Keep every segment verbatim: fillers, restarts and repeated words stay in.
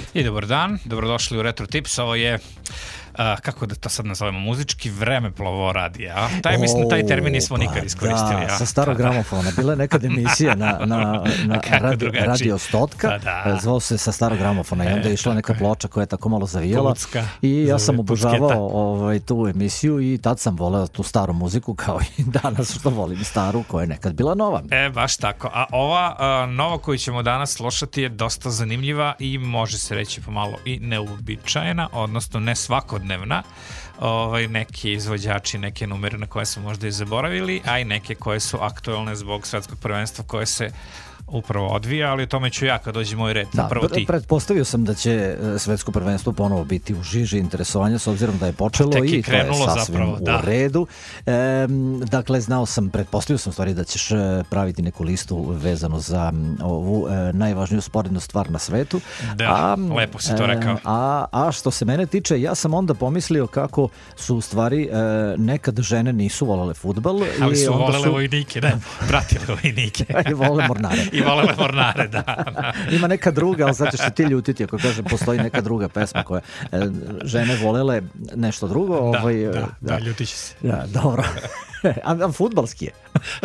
I dobar dan, dobrodošli u Retro Tips, ovo je, uh, kako da to sad nazovemo, muzički vremeplovo radija, a? Taj, mislim, taj termin nismo pa nikad iskoristili. Da, a? sa starog gramofona, bila je nekad emisija na, na, na radio, radio Stotka, pa da. Zvao se Sa starog gramofona i onda je išla neka ploča koja je tako malo zavijala Pucka, i ja sam pucketa. obožavao ovaj, tu emisiju i tad sam voleo tu staru muziku kao i danas što volim staru koja je nekad bila nova. E, baš tako. A ova uh, nova koju ćemo danas slušati je dosta zanimljiva i može se reći pomalo i neuobičajena, odnosno ne svakodnevna. Ovaj, neki izvođači, neke numere na koje smo možda i zaboravili, a i neke koje su aktualne zbog svetskog prvenstva koje se upravo odvija, ali o tome ću ja kad dođe moj red. Da, prvo ti. Pretpostavio sam da će svetsko prvenstvo ponovo biti u žiži interesovanja s obzirom da je počelo Tek i je krenulo, to je sasvim zapravo, u da. redu. E, dakle, znao sam, pretpostavio sam stvari da ćeš praviti neku listu vezano za ovu e, najvažniju sporednu stvar na svetu. Da, a, lepo si to rekao. E, a, a što se mene tiče, ja sam onda pomislio kako su u stvari e, nekad žene nisu volele fudbal. Ali i su onda volele su... vojnike, ne, pratile vojnike. I volele mornare. I volele mornare, da. da. Ima neka druga, ali sad ćeš se ti ljutiti ako kažem postoji neka druga pesma koja e, žene volele nešto drugo. Da, ovaj, da, da, da, ljutit će se. Da, dobro. A, a fudbalski je.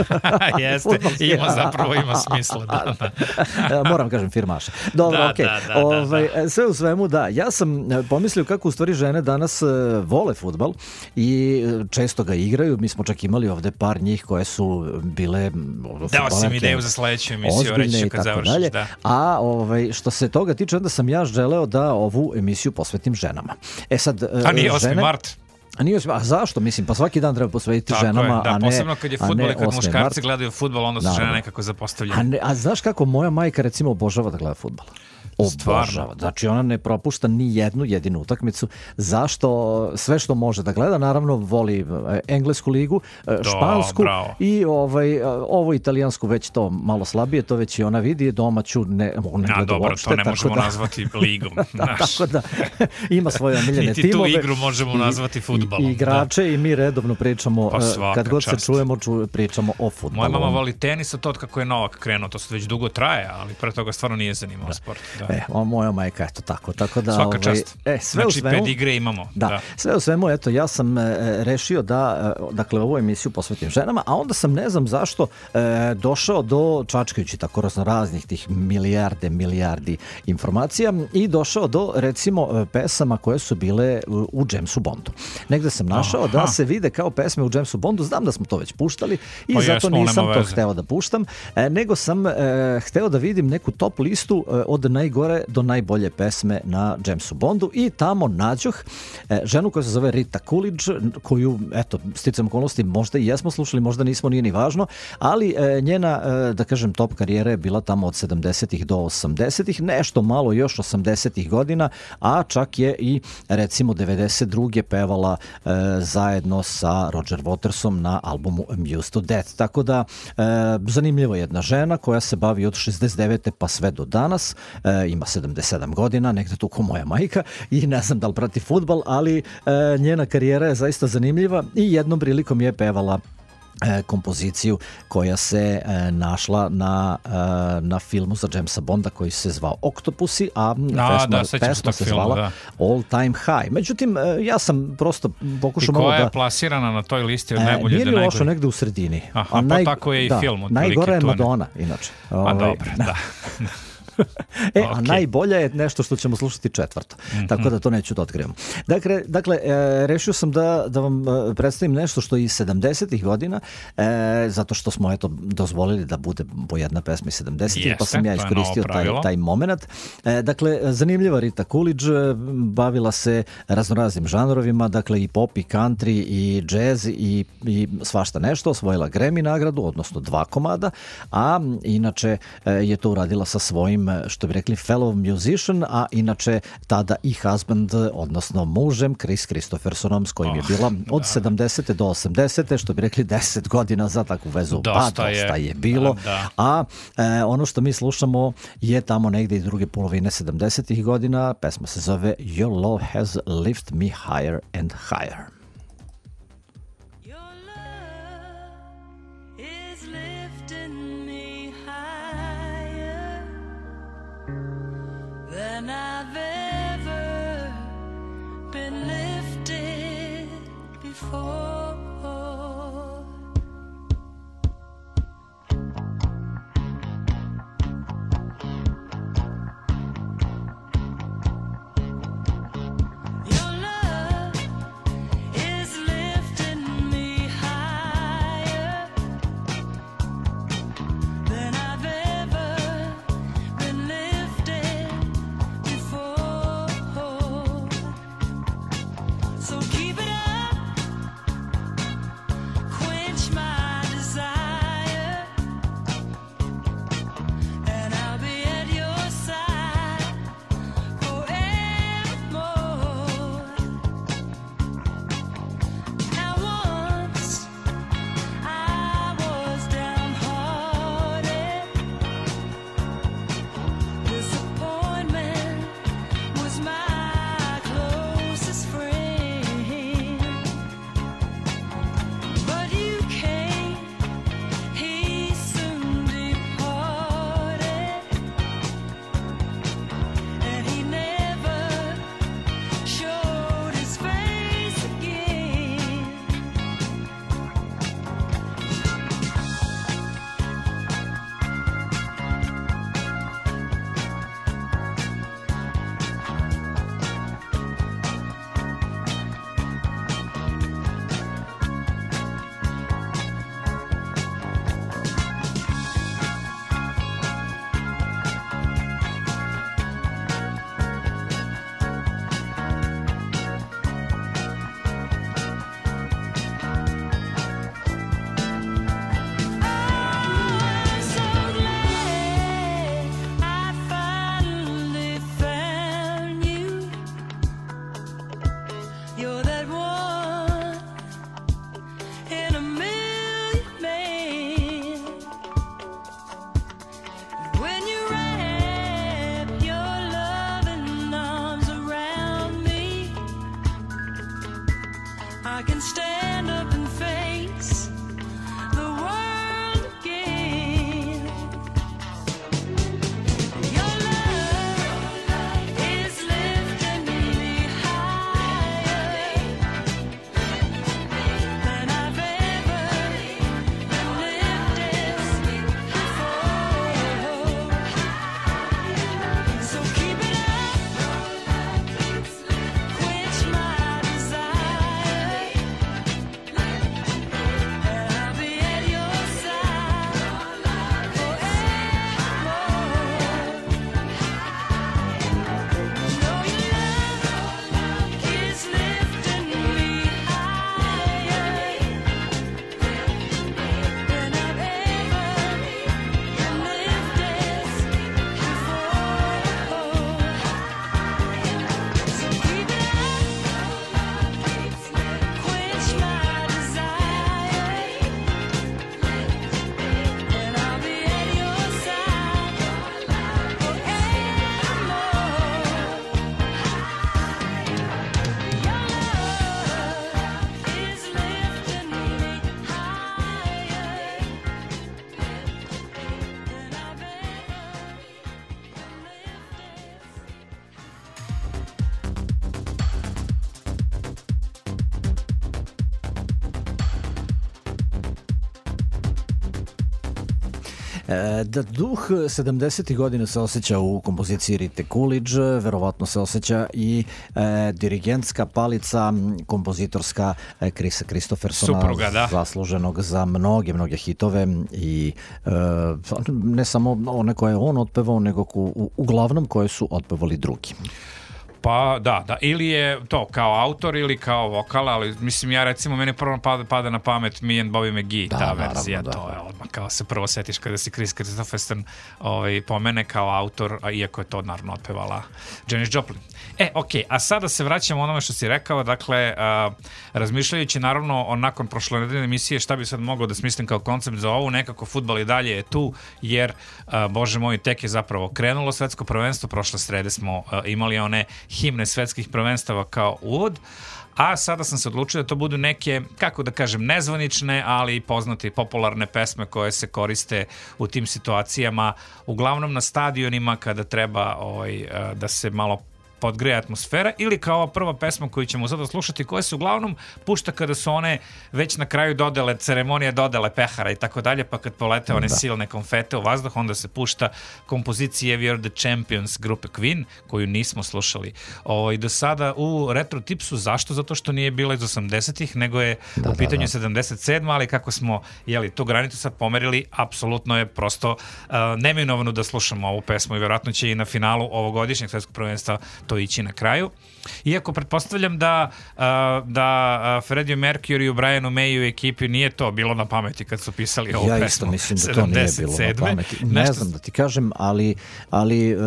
Jeste, Fudbalski ima zapravo, ima smisla. Da, da. Moram kažem firmaša. Dobro, da, okej. Da, da, ovaj, da, da. sve u svemu, da. Ja sam pomislio kako u stvari žene danas vole fudbal i često ga igraju. Mi smo čak imali ovde par njih koje su bile dao si mi ideju za sledeću emisiju, reći ću kad završiš. Da. A ovaj, što se toga tiče, onda sam ja želeo da ovu emisiju posvetim ženama. E sad, a nije osmi žene... mart? A nije osmi, a zašto? Mislim, pa svaki dan treba posvetiti tako ženama, je, da, a ne posebno kad je fudbal i kad muškarci gledaju fudbal, onda su Naravno. žene nekako zapostavljene. A, ne, a znaš kako moja majka recimo obožava da gleda fudbal? Obožava. Znači ona ne propušta ni jednu jedinu utakmicu. Zašto? Sve što može da gleda, naravno voli englesku ligu, špansku bravo. i ovaj, ovo italijansku već to malo slabije, to već i ona vidi, domaću ne, ne gleda a dobro, uopšte, to ne možemo da, nazvati ligom. da, tako da ima svoje omiljene niti timove. tu igru možemo i, nazvati fudbalom. I igrače da. I mi redovno pričamo, pa kad god čast. se čujemo, ču, pričamo o fudbalu. Moja mama voli tenis, a to od kako je Novak krenuo, to se već dugo traje, ali pre toga stvarno nije zanimao da. sport. Da. E, o, moja majka, eto tako, tako da... Svaka ovaj, čast. E, sve znači, u svemu, pedigre imamo. Da, da, sve u svemu, eto, ja sam e, rešio da, e, dakle, ovu emisiju posvetim ženama, a onda sam, ne znam zašto, e, došao do, čačkajući tako raznih tih milijarde, milijardi informacija i došao do, recimo, pesama koje su bile u, u Jamesu Bondu. Negde sam našao Aha. da se vide kao pesme u Jamesu Bondu, znam da smo to već puštali i pa zato jesmo, nisam to hteo da puštam, e, nego sam e, hteo da vidim neku top listu e, od najgore do najbolje pesme na Jamesu Bondu i tamo nađoh e, ženu koja se zove Rita Coolidge, koju, eto, sticam okolnosti, možda i jesmo slušali, možda nismo, nije ni važno, ali e, njena, e, da kažem, top karijera je bila tamo od sedamdesetih do osamdesetih, nešto malo još osamdesetih godina, a čak je i, recimo, devedeset druge pevala e, zajedno sa Roger Watersom na albumu Amused to Death. Tako da, e, zanimljiva jedna žena koja se bavi od šezdeset devete pa sve do danas, e, ima sedamdeset sedam godina, negde tu ko moja majka i ne znam da li prati fudbal, ali e, njena karijera je zaista zanimljiva i jednom prilikom je pevala e, kompoziciju koja se e, našla na, e, na filmu za Jamesa Bonda koji se zvao Octopussy, a, a pesma, da, pesma se filmu, zvala da. All Time High. Međutim, e, ja sam prosto pokušao malo da... I koja je plasirana na toj listi od najbolje e, do najgore? Nije mi lošo negde u sredini. Aha, a naj... pa tako je i da, film. Najgore je tu Madonna, inače. A ovaj, dobro, da. da. E, okay. a najbolja je nešto što ćemo slušati četvrto. Mm-hmm. Tako da to neću da otkrivam. Dakle, dakle e, rešio sam da, da vam predstavim nešto što je iz sedamdesetih godina, e, zato što smo eto dozvolili da bude po jedna pesma iz sedamdesetih, pa sam ja iskoristio taj, taj moment. E, dakle, zanimljiva Rita Coolidge, bavila se raznoraznim žanrovima, dakle i pop, i country, i jazz, i, i svašta nešto, osvojila Grammy nagradu, odnosno dva komada, a inače e, je to uradila sa svojim, što bi rekli, fellow musician, a inače tada i husband, odnosno mužem, Chris Christophersonom, s kojim oh, je bila od da. sedamdesete do osamdesete, što bi rekli deset godina za takvu vezu. Dosta, pa, je. dosta je bilo. Da, da. A e, ono što mi slušamo je tamo negde iz druge polovine sedamdesetih godina. Pesma se zove Your Love Has Lifted Me Higher and Higher. Then I I've ever been lifted before. Da duh sedamdesetih godina se osjeća u kompoziciji Rite Coolidge, verovatno se osjeća i e, dirigentska palica kompozitorska e, Krisa Kristoffersona, Supruga, da. zasluženog za mnoge, mnoge hitove i e, ne samo one koje je on otpevao, nego u, uglavnom koje su otpevali drugi. Pa da, da, ili je to kao autor ili kao vokal, ali mislim ja recimo meni prvo pada, pada na pamet Me and Bobby McGee, da, ta verzija, naravno, to da. Je odmah kao se prvo setiš kada si Chris Christopherson ovaj, pomene kao autor, a iako je to naravno otpevala Janis Joplin. E, okej, okay, a sada se vraćamo onome što si rekao, dakle, a, razmišljajući naravno o nakon prošle nedeljne emisije šta bi sad mogao da smislim kao koncept za ovu, nekako fudbal i dalje je tu, jer, a, bože moj, tek je zapravo krenulo svetsko prvenstvo, prošle srede smo a, imali one himne svetskih prvenstava kao uvod. A sada sam se odlučio da to budu neke, kako da kažem, nezvanične, ali poznate i popularne pesme koje se koriste u tim situacijama, uglavnom na stadionima kada treba ovaj, da se malo podgreje atmosfera, ili kao prva pesma koju ćemo sada slušati, koja se uglavnom pušta kada su one već na kraju dodele, ceremonije dodele pehara i tako dalje, pa kad polete one da. silne konfete u vazduh, onda se pušta kompozicija We Are The Champions grupe Queen, koju nismo slušali o, i do sada u Retro Tipsu. Zašto? Zato što nije bila iz osamdesetih, nego je da, u pitanju da, da. sedamdeset sedma, ali kako smo jeli, tu granicu sad pomerili, apsolutno je prosto uh, neminovno da slušamo ovu pesmu i vjerojatno će i na finalu ovogodišnjeg svetskog prvenstva to ići na kraju. Iako pretpostavljam da uh, da uh, Freddie Mercury u Brianu Mayu i ekipi nije to bilo na pameti kad su pisali ovu ja pesmu. Ja isto mislim da to nije bilo na pameti. Ne Nešto... znam da ti kažem, ali, ali uh,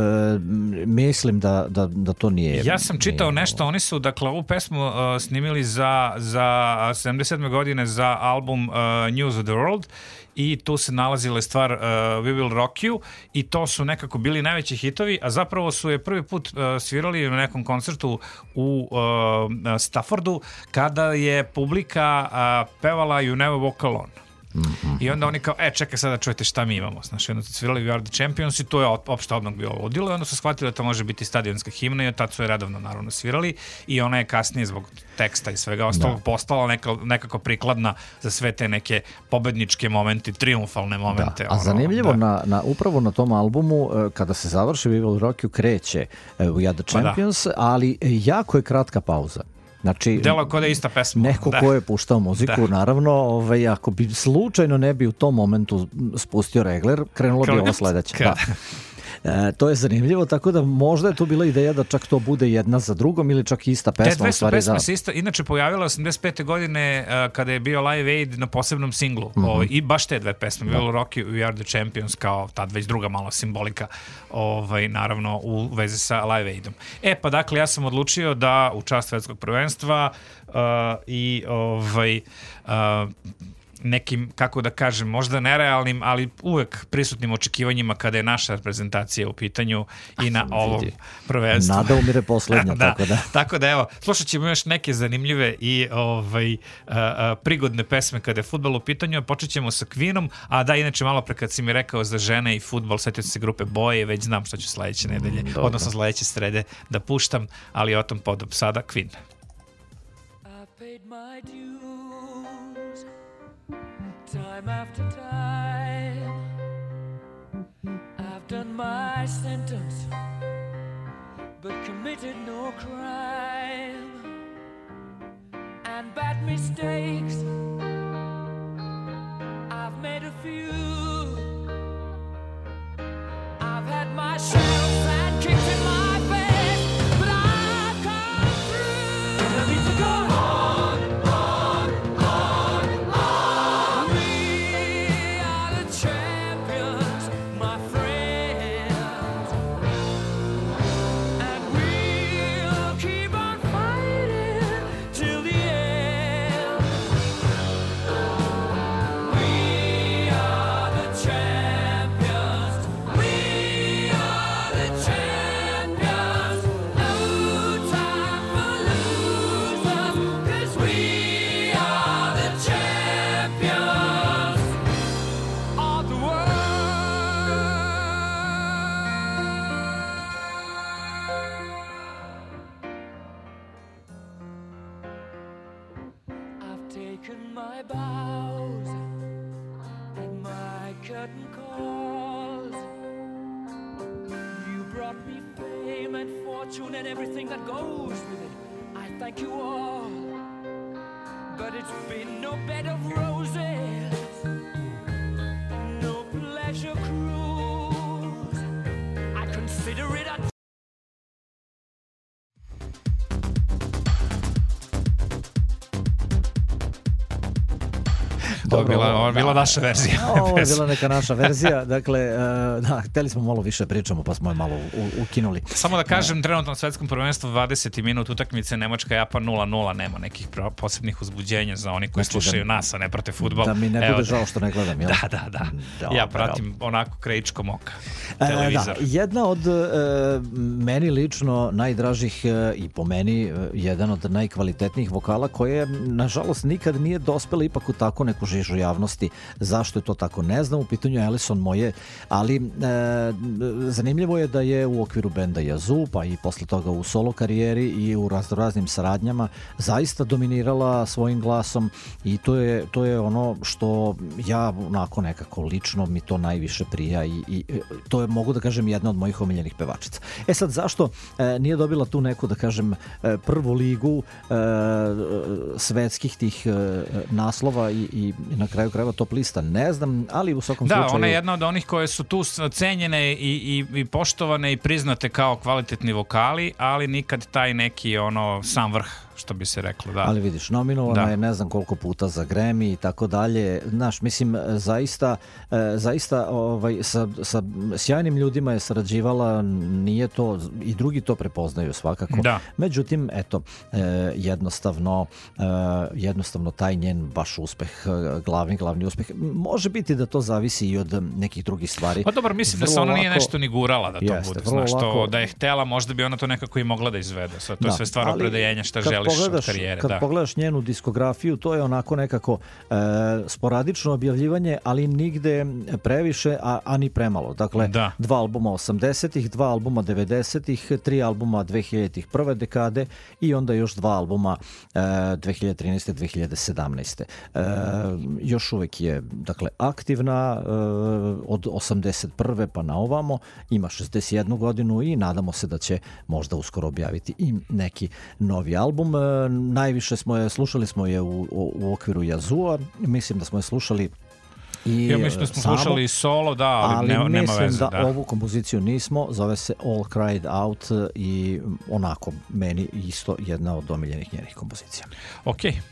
mislim da, da, da to nije. Ja sam čitao nije nešto, oni su dakle ovu pesmu uh, snimili za, za sedamdeset sedme godine za album uh, News of the World i tu se nalazila stvar uh, We Will Rock You i to su nekako bili najveći hitovi, a zapravo su je prvi put uh, svirali na nekom koncertu u uh, Staffordu kada je publika uh, pevala You Never Walk Alone. Mm-hmm. I onda oni kao, e, čekaj sada čujete šta mi imamo. Znaš, onda su svirali We Are The Champions i to je opšte odmah bilo ludilo i onda su shvatili da to može biti stadionska himna i od tad su je redovno naravno svirali i ona je kasnije zbog teksta i svega ostalog da. postala neka, nekako prikladna za sve te neke pobedničke momente, triumfalne momente. Da. A ono, zanimljivo, da. na, na, upravo na tom albumu, kada se završi We Will Rock You, kreće We Are The Champions, da. ali jako je kratka pauza. Znači, delo kod je ista pesma. Neko da. ko je puštao muziku, da. naravno, ovaj, ako bi slučajno ne bi u tom momentu spustio regler, krenulo bi ovo sledeće. Da. E, to je zanimljivo, tako da možda je tu bila ideja da čak to bude jedna za drugom ili čak ista pesma. Te dve su pesme za... se isto, inače pojavila osamdeset pete godine uh, kada je bio Live Aid na posebnom singlu. Mm-hmm. ovaj, I baš te dve pesme, da. Will Rock You, We Are The Champions, kao tad već druga malo simbolika, ovaj, naravno u vezi sa Live Aidom. E pa dakle, ja sam odlučio da u čast svetskog prvenstva uh, i ovaj... Uh, nekim, kako da kažem, možda nerealnim, ali uvek prisutnim očekivanjima kada je naša reprezentacija u pitanju i na ovom prvenstvu. Nada umire poslednja, da, tako da. Tako da, evo, slušat ćemo još neke zanimljive i ovaj, a, a, prigodne pesme kada je fudbal u pitanju. Počet ćemo sa Queenom, a da, inače, malo pre kad si mi rekao za žene i fudbal, setio se grupe Boje, već znam što ću sledeće nedelje, mm, odnosno sledeće srede da puštam, ali o tom podob sada Queen. I paid my dues. Time after time, I've done my sentence, but committed no crime. And bad mistakes, I've made a few. I've had my share of sand kicked in my face, but I've come through. Let me to go. And everything that goes with it, I thank you all, but it's been no bed of roses, no pleasure cruise. I consider it a Ovo je bila, ovo je bila da, naša verzija. Ovo je bila neka naša verzija. Dakle, uh, da, hteli smo malo više pričamo, pa smo je malo u, ukinuli. Samo da kažem, trenutno na svetskom prvenstvu dvadeset minut utakmice Nemačka-Japan nula nula, nema nekih posebnih uzbuđenja za oni koji znači, slušaju da, nas, a ne prate fudbal. Da mi ne Evo, bude žao što ne gledam, jel? Da, da, da. da ja pratim da. onako krajičkom oka. Televizor. E, da, jedna od e, meni lično najdražih e, i po meni e, jedan od najkvalitetnijih vokala koje, nažalost, nikad nije dospela ipak u tako neku žižu javnosti. Zašto je to tako? Ne znam, u pitanju Alison moje, ali e, zanimljivo je da je u okviru benda Yazoo, pa i posle toga u solo karijeri i u raznoraznim saradnjama zaista dominirala svojim glasom i to je, to je ono što ja onako nekako lično mi to najviše prija i, i to je, mogu da kažem, jedna od mojih omiljenih pevačica. E sad, zašto e, nije dobila tu neku, da kažem, e, prvu ligu e, svetskih tih e, naslova i, i na kraju krajeva top lista? Ne znam, ali u svakom da, slučaju... Da, ona je jedna od onih koje su tu cenjene i, i, i poštovane i priznate kao kvalitetni vokali, ali nikad taj neki ono sam vrh, što bi se reklo, da. Ali vidiš, nominovana da. je ne znam koliko puta za Grammy i tako dalje. Znaš, mislim, zaista, zaista ovaj, sa, sa sjajnim ljudima je sarađivala, nije to, i drugi to prepoznaju svakako. Da. Međutim, eto, jednostavno, jednostavno taj njen baš uspeh, glavni, glavni uspeh, može biti da to zavisi i od nekih drugih stvari. Pa dobro, mislim vrlo da se ona nije nešto ni gurala da to jeste, bude. Znaš, to, da je htela, možda bi ona to nekako i mogla da izvede. Sad, to da, je sve stvar opredeljenja šta želi. Pogledaš, karijere, kad da. pogledaš njenu diskografiju, to je onako nekako e, sporadično objavljivanje, ali nigde previše, a, a ni premalo. Dakle, da. dva albuma osamdesetih, dva albuma devedesetih, tri albuma dvehiljaditih prve dekade i onda još dva albuma e, dve hiljade trinaeste dve hiljade sedamnaeste E, još uvek je, dakle, aktivna e, od osamdeset prve pa na ovamo, ima šezdeset jednu godinu i nadamo se da će možda uskoro objaviti i neki novi album. E, najviše smo je, slušali smo je u, u, u okviru Yazoo-a, mislim da smo je slušali i ja mislim da smo samo, slušali i solo, da, ali, ali nema, nema mislim veze. Da, da ovu kompoziciju nismo, zove se All Cried Out i onako meni isto jedna od omiljenih njenih kompozicija. Okej. Okay.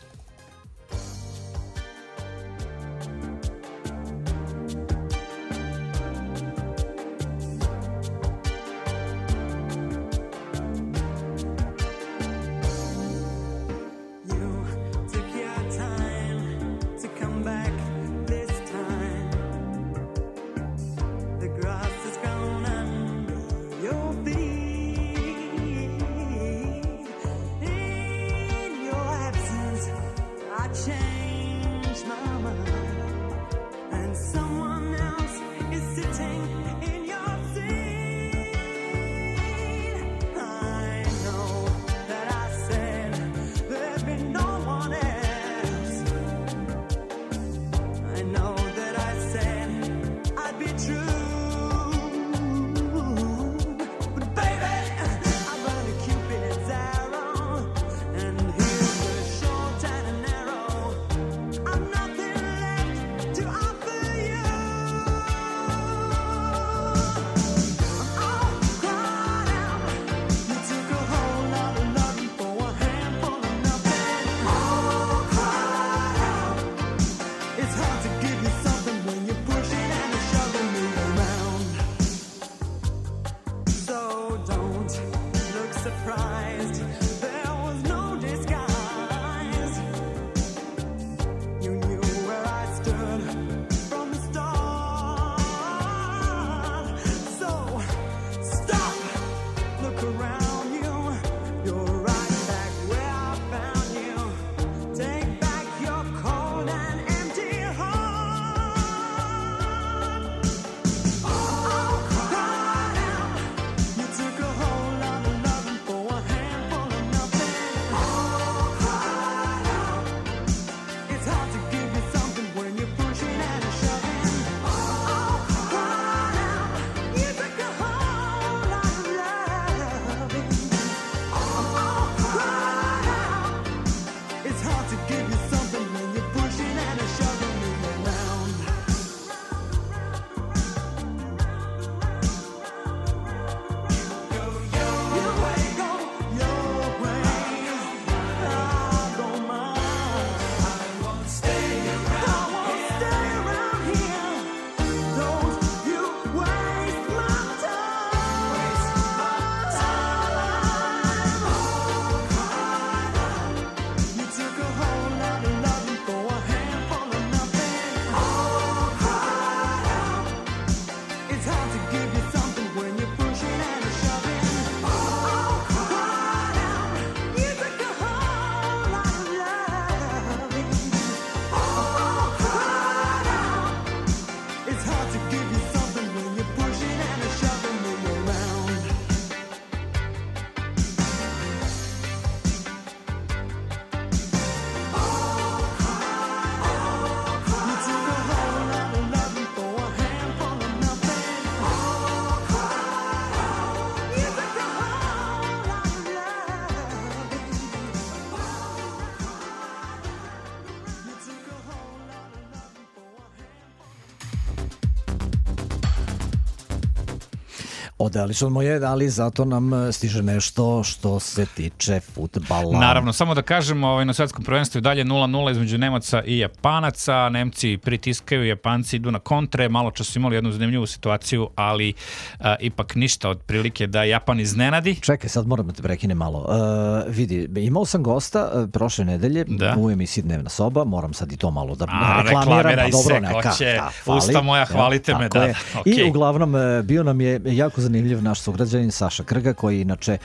Odlično mu je, ali zato nam stiže nešto što se tiče fudbala. Naravno, samo da kažemo, ovaj, na svetskom prvenstvu je dalje nula nula između Nemaca i Japanaca. Nemci pritiskaju, Japanci idu na kontre. Malo čas su imali jednu zanimljivu situaciju, ali a, ipak ništa od prilike da Japan iznenadi. Čekaj, sad moram da te prekinem malo. Uh, vidi, imao sam gosta uh, prošle nedelje Da. u emisiji Dnevna soba, moram sad i to malo da A, reklamiram. reklamiraj Pa dobro, se, neka, ko će. da, hvali. Usta moja, Ja, hvalite me, tako da, je. okej. I uglavnom uh, bio nam je jako zanimljiv naš sugrađanin Saša Krga, koji inače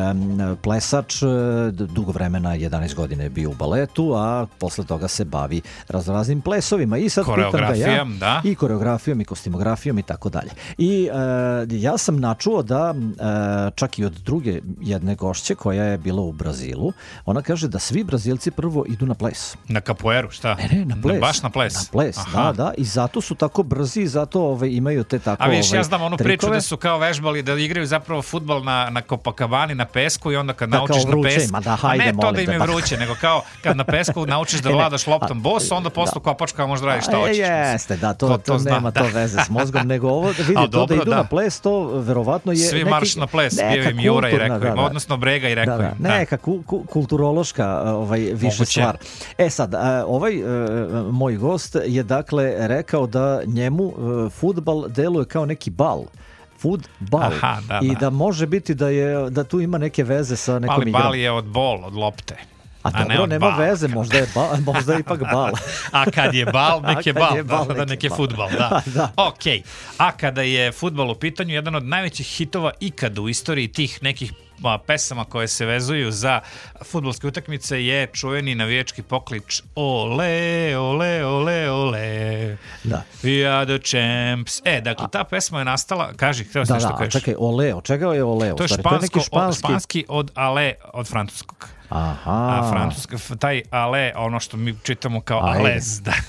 um, plesač, uh, dugo vremena, jedanaest godina je bio u baletu, a posle toga se bavi raznoraznim plesovima. I sad pitam ga ja, Koreografijom, da. i koreografijom i kostimografijom i tako dalje. I uh, ja sam načuo da uh, čak i od druge jedne gošće koja je bila u Brazilu, ona kaže da svi Brazilci prvo idu na ples. Na kapoeru, šta? Ne, ne, na ples. Baš na ples? Na ples, Aha. da, da. I zato su tako brzi i zato ovaj, imaju te tako A vidiš, ovaj, ja znam onu trikove. priču da su kao vežbali, da igraju zapravo fudbal na, na Copacabani, na pesku i onda kad Da, naučiš kao na vruće pesku... ima, da, a hajde, ne to molim da im je te, da. vruće, nego kao kad na pesku naučiš da E, ne, vladaš loptom a, bos, onda posle kopačka možeš da radiš šta A, hoćeš. Jeste, da, to, To- to, to znam, nema da. to veze s mozgom, nego ovo, vidi, A, to dobro, da idu da. na ples, to verovatno je Svi neki, marš na ples, neka bio im Jura i kulturna, rekao im, da, da. odnosno Brega i rekao Da, im. da, neka ku, ku, kulturološka ovaj, više Moguće. stvar. E sad, a, ovaj a, moj gost je dakle rekao da njemu a, fudbal deluje kao neki bal. Fudbal. Aha, da, I da. da može biti da je da tu ima neke veze sa nekom Ali igrom. bal je od bol, od lopte. A ne dobro, od nema bala. veze, možda je, ba, možda je ipak bal. A kad je bal, A nek je kad bal, je bal, da, da, nek nek je je bal. fudbal, da. Da. Ok, a kada je fudbal u pitanju, jedan od najvećih hitova ikad u istoriji tih nekih a, pesama koje se vezuju za fudbalske utakmice je čuveni navijački poklič Ole, ole, ole, ole. Da. We are the champs. E, dakle, ta pesma je nastala, kaži, htio sam Da, nešto da, a kažeš. čekaj, ole, od čega je ole? To je stvari? špansko, neki španski. Od, španski od ale, od francuskog. Aha. A francuska, f- taj ale, ono što mi čitamo kao Ajde. alez, da.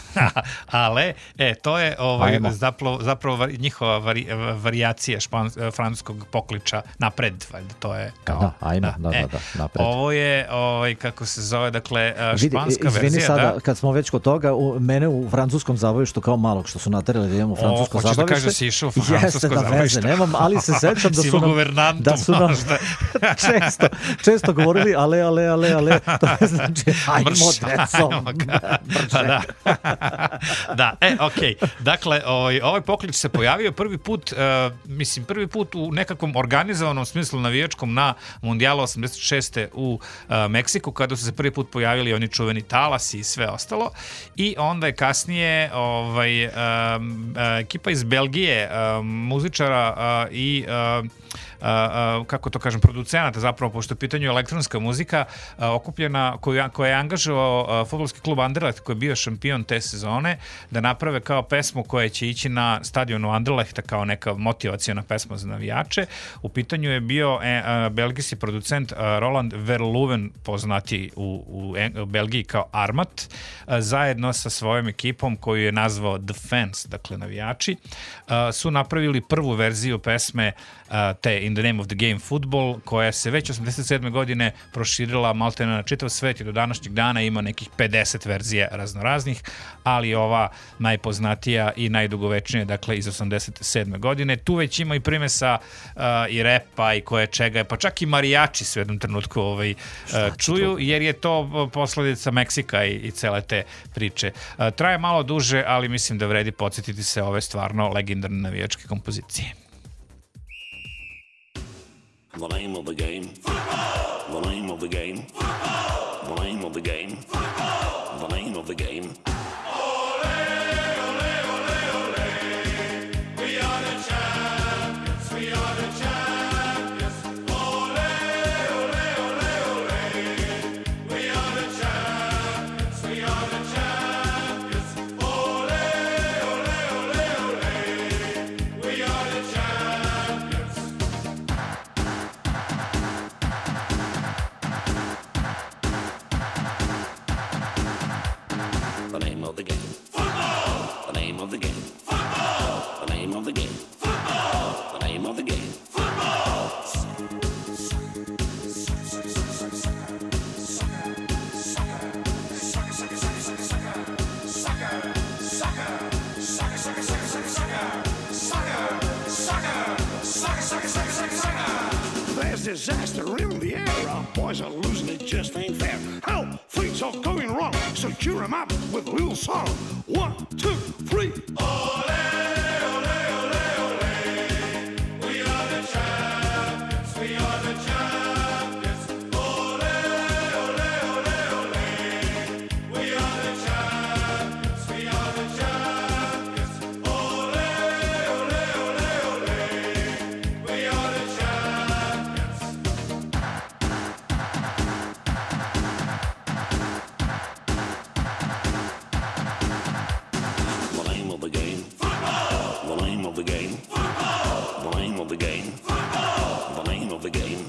ale, e, to je ovaj, Ajmo. zapravo, zapravo vari- njihova vari, varijacija špan, francuskog pokliča napred, valjda, to je kao... Da, ajmo, da, da, da, napred. Ovo je, ovaj, kako se zove, dakle, Vidi, španska izvini verzija, sada, da. kad smo već kod toga, u, mene u francuskom zabavištu kao malog što su naterali da idemo u francusko hoćeš da zabavište. kažeš da si išao u Jeste, francusko da veze zabavište. nemam, ali se sećam da Si su u nam, guvernantu da su nam možda. često, često govorili ale, ale, ale, ale, to je znači ajmo Mrš, decom. ajmo ga. Pa da. Da, e, okej. Dakle, ovaj, ovaj poklič se pojavio prvi put, uh, mislim, prvi put u nekakvom organizovanom smislu navijačkom na Mundijalu osamdeset šeste u uh, Meksiku, kada su se prvi put pojavili oni čuveni talasi i sve ostalo. I onda je kasnije ovaj, um, uh, ekipa iz Belgije, um, muzičara uh, i uh, Uh, uh, kako to kažem, producenata zapravo, pošto je u pitanju elektronska muzika uh, okupljena, koju, koja je angažovao uh, fudbalski klub Anderlecht koji je bio šampion te sezone, da naprave kao pesmu koja će ići na stadionu Anderlechta kao neka motivacijona pesma za navijače. U pitanju je bio e, uh, belgijski producent uh, Roland Verleuven, poznati u, u, u Belgiji kao Armat, uh, zajedno sa svojom ekipom koju je nazvao The Fans, dakle navijači, uh, su napravili prvu verziju pesme uh, te In the Name of the Game Football, koja se već osamdeset sedme godine proširila maltene na čitav svet i do današnjeg dana ima nekih pedeset verzija raznoraznih, ali ova najpoznatija i najdugovečnija, dakle iz osamdeset sedme godine. Tu već ima i primesa uh, i repa i koje čega, pa čak i marijači su u jednom trenutku ovaj, uh, čuju, jer je to posledica Meksika i, i cele te priče. Uh, traje malo duže, ali mislim da vredi podsjetiti se ove stvarno legendarne navijačke kompozicije. The name of the game. Football. The name of the game. Football. The name of the game. Football. The name of the game. Ole, ole, ole, ole. We are the champions. We are the champions. Ole, ole, ole, ole. We are the champions. We are the champions. Ole, ole, ole, ole. We are the champions. The name disaster in the air. Our boys are losing, it just ain't fair. Help, things are going wrong, so cheer 'em up with a little song. One, two, three. Ole, ole, ole, ole. We are the champions, we are the champions. Ole, ole, ole, ole. We are the champions, we are the champions. Ole, ole, ole, ole. We are the champions. The name of the game. Football. The name of the game. Football. The name of the game. Football. The name of the game.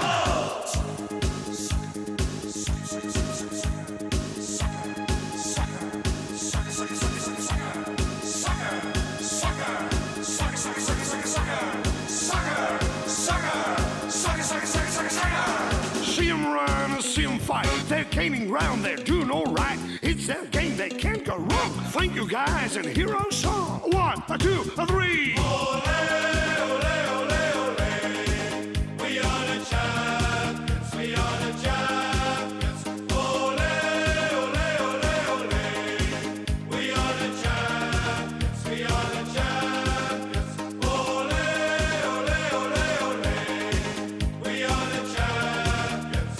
See 'em run, see 'em fight. They're gaining ground, they're doing all right. It's their game, they can't go wrong. Thank you guys, and hero song. One, a two, a three. Ole, ole, ole, ole. We are the champions, we are the champions. Ole, ole, ole, ole. We are the champions, we are the champions. Ole, ole, ole, ole. We are the champions.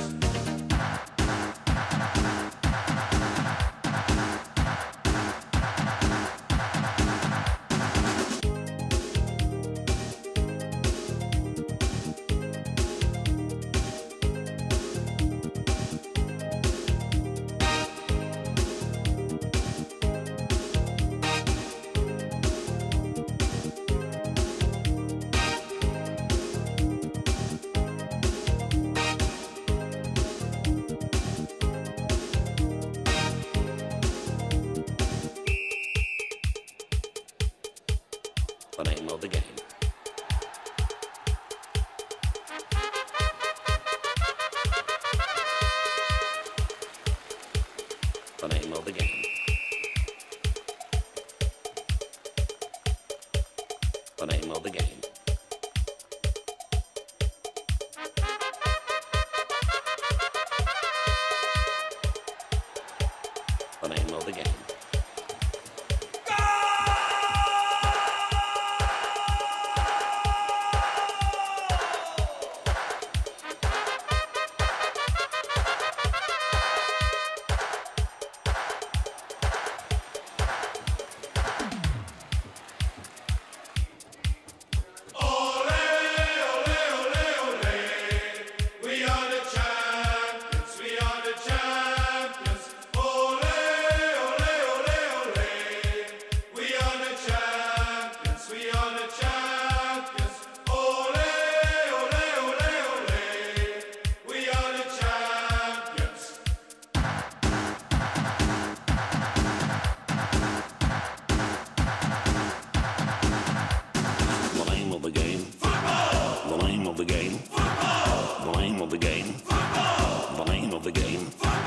The name of the game. The name of the game. The name of the game. The name of the game. We are the champions, we are the champions. Ole, ole, ole, ole. We are the champions, we are the champions. Ole, ole, ole, ole. We are the champions. The name of the game. Football. The name of the game. Football. The name of the game. Football. The name of the game.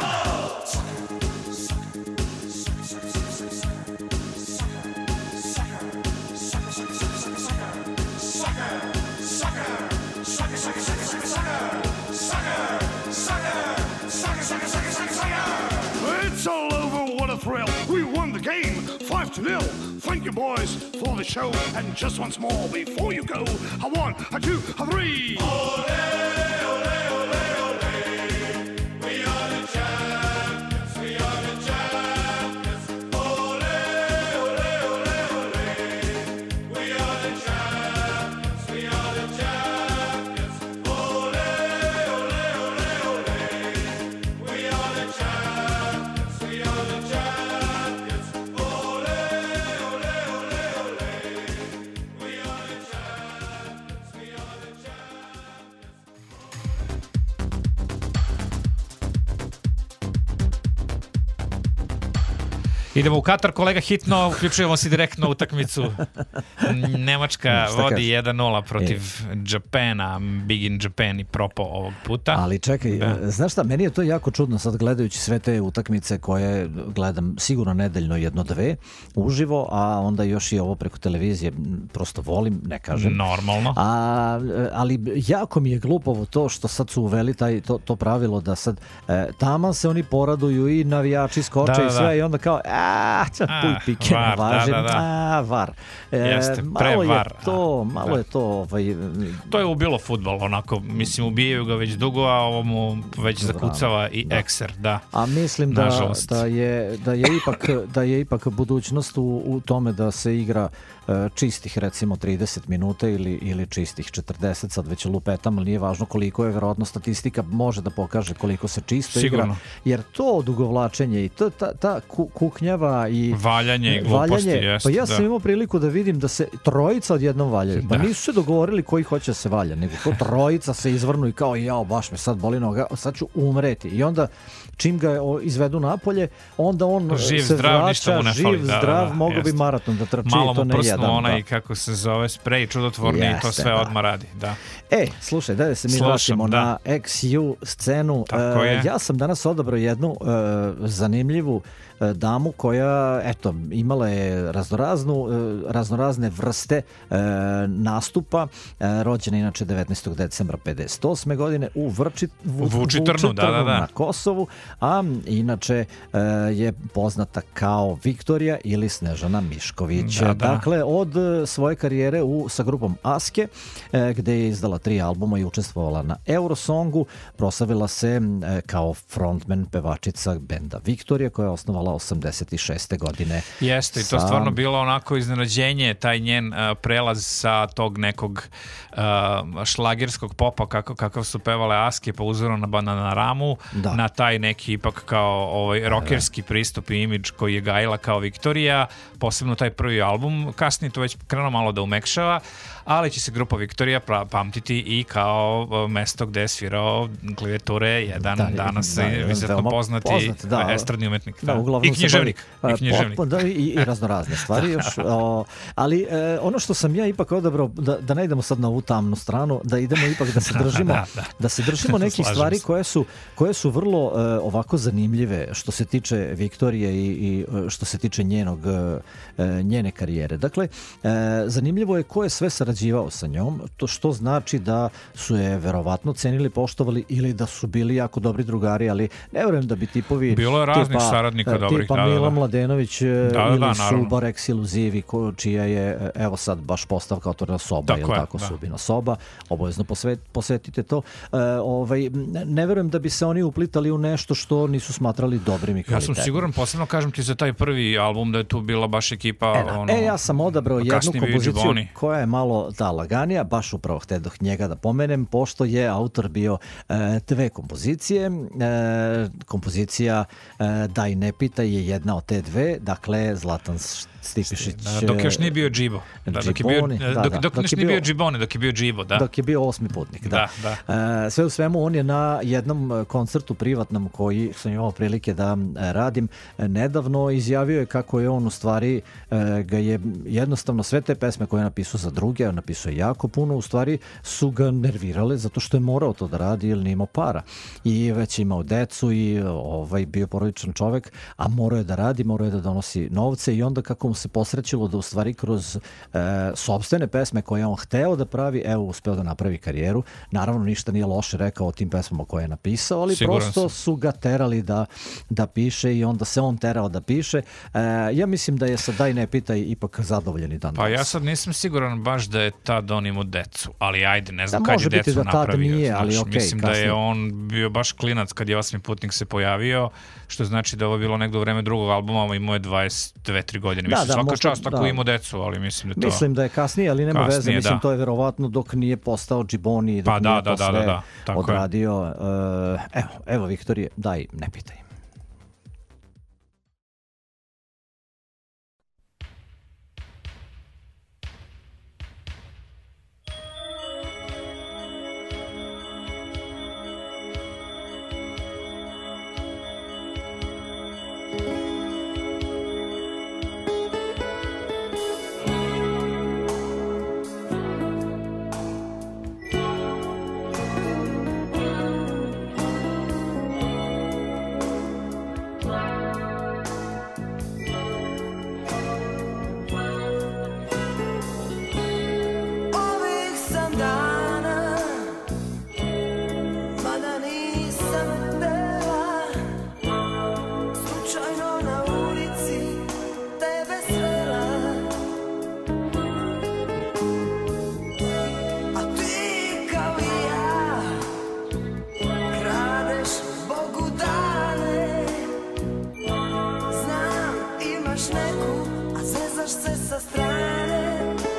It's all over, what a thrill. We won the game, five to nil. Thank you, boys, for the show. And just once more before you go, a one, a two, a three. Ole, ole, ole, ole. We are the champions, we are the champions. Ole, ole, ole, ole. We are the champions, we are the champions. Ole, ole, ole, ole. We are the champions, we are the champions. Ole, ole, ole, ole. We are the champions, we are the champions. Idemo u Katar, kolega, hitno, uključujemo se direktno u utakmicu. Nemačka Šta vodi kažeš? jedan nula protiv Japana, Big in Japan i propo ovog puta. Ali čekaj, Da. znaš šta, meni je to jako čudno sad gledajući sve te utakmice koje gledam sigurno nedeljno jedno dve uživo, a onda još i ovo preko televizije, m, prosto volim, ne kažem. Normalno. A, ali jako mi je glupovo to što sad su uveli taj, to, to pravilo da sad e, taman se oni poraduju i navijači skoče Da, da, i sve da. i onda kao a, ča, A, puj pike ne var, da, važi, da, da. a, var. E, Jeste, malo prevar. je to, malo Da. je to ovaj, To je ubilo fudbal, onako, mislim, ubijaju ga već dugo, a ovo mu već zakucava i ekser, da. a mislim da, Nažalost. da, je, da, je ipak, da je ipak budućnost u, u tome da se igra e, čistih recimo trideset minuta ili, ili čistih četrdeset, sad već lupetam, ali nije važno koliko je, verovatno statistika može da pokaže koliko se čisto Sigurno. igra, jer to odugovlačenje i to, ta, ta ku- kuknjava i Valjanje i gluposti, jeste, pa ja da. sam imao priliku da vidim da se trojica odjednom valjaju, pa Da. nisu se dogovorili koji hoće da se valja, nego to trojica se izvrnu i kao jao, baš me sad boli noga, sad ću umreti i onda čim ga o, izvedu napolje, onda on Živ, se zdrav, vraća, ništa mu ne fali, živ, da, da, zdrav, da, mogao bi jeste. maraton da trči Malo i to mu ne prsnu jedan. onaj, da. kako se zove, sprej čudotvorni i to Jeste, sve da. odmah radi, da. E, slušaj, da se mi Slušam, vratimo da. na X U scenu. Tako E, je. ja sam danas odabrao jednu e, zanimljivu e, damu koja, eto, imala je raznoraznu, e, raznorazne vrste e, nastupa. E, rođena inače devetnaestog decembra pedeset osme godine u Vrči, Vu- Vučitrnu, da, da, da. na Kosovu, a inače e, je poznata kao Viktorija ili Snežana Mišković. Da, da. Dakle, od e, svoje karijere u, sa grupom Aske, e, gde je izdala tri albuma i učestvovala na Eurosongu, proslavila se e, kao frontman pevačica benda Viktorija, koja je osnovala osamdeset šeste godine. Jeste, i to sa- stvarno bilo onako iznenađenje, taj njen uh, prelaz sa tog nekog uh, šlagerskog popa, kako, kakav su pevale Aske, po uzoru na Bananaramu, Da. na taj neki ipak kao ovaj rockerski pristup i imidž koji je gajila kao Viktorija, posebno taj prvi album, kasnije to već krenuo malo da umekšava, ali će se grupa Viktorija pra- pamtiti i kao uh, mesto gde je svirao klavijature jedan Da, danas da, da, izuzetno veoma poznati poznat, da. estradni umetnik. Da, Da. uglavnom I se književnik. bavi, I književnik. potpuno, da, i, i raznorazne stvari još. O, ali e, ono što sam ja ipak odabrao, da, da ne idemo sad na ovu tamnu stranu, da idemo ipak da se držimo, da, da. da se držimo nekih Slažem stvari se. koje su, koje su vrlo e, ovako zanimljive što se tiče Viktorije i, i e, što se tiče njenog, e, njene karijere. Dakle, e, zanimljivo je ko je sve sarađivao sa njom, to što znači da su je verovatno cenili, poštovali ili da su bili jako dobri drugari, ali ne verujem da bi tipovi Bilo je raznih tipa, saradnika e, dobrih, tipa da, da, Mila da. Mladenović e, Da, da, ili da, naravno. Suba Rex Iluzivi, ko, čija je e, evo sad baš postavka autorna soba, Tako jel je, tako, da. Subina soba, obavezno posvet, posvetite to. E, ovaj, ne, ne verujem da bi se oni uplitali u nešto što nisu smatrali dobrim i Ja kvalitetnim. sam siguran, posebno kažem ti za taj prvi album da je tu bila baš ekipa. E, da. ono, e, ja sam odabrao a jednu kasnije bio i kompoziciju Gibboni. koja je malo da laganija, baš upravo htedoh njega da pomenem, pošto je autor bio e, dve kompozicije. E, kompozicija e, Daj ne pitaj je jedna od te dve, dakle Zlatan Stipišić. Da, dok još nije bio Džibo. Da, dok je bio, Džiboni, da, dok, da. dok, Dok još je nije bio bio- Džibone, dok je bio Džibo, da. Dok je bio osmi putnik, da. Da, E, sve u svemu, on je na jednom e, koncertu privatnom koji sam imao prilike da e, radim e, nedavno izjavio je kako je on u stvari e, ga je jednostavno sve te pesme koje je napisao za druge, a napisao je jako puno, u stvari su ga nervirale zato što je morao to da radi jer nije imao para. I već je imao decu i ovaj, bio porodičan čovek, a morao je da radi, morao je da donosi novce i onda kako mu se posrećilo da u stvari kroz e, sopstvene pesme koje je on hteo da pravi, evo uspeo da napravi karijeru. Naravno ništa nije loše rekao o tim pesmama koje je napisao, ali Siguran prosto sam. su ga terali da, da piše i onda se on terao da piše. E, ja mislim da je sa Daj ne pitaj ipak zadovoljen i dan Pa ja danas. sad nisam siguran baš da je tad on imao decu, ali ajde, ne znam Da, kad je može biti decu da tad napravio. nije, ali znaš, okej, mislim da je kasnije. on bio baš klinac kad je osmi putnik se pojavio, što znači da je ovo bilo negdje u vreme drugog albuma, imao je dvadeset dve tri godine. Da, Mislim, da, svaka možda- čast ako da. ima decu, ali mislim da to... Mislim da je kasnije, ali nema Kasnije, veze. Mislim, da. to je verovatno dok nije postao Džiboni i dok Pa da, nije da, to da, sve da, da, tako je. odradio. E, evo, evo Viktorije, daj, ne pitaj. nisam tela, slučajno na ulici tebe srela. A ti kao i ja kradeš Bogu dane. Znam, imaš neku, a zezaš se sa strane.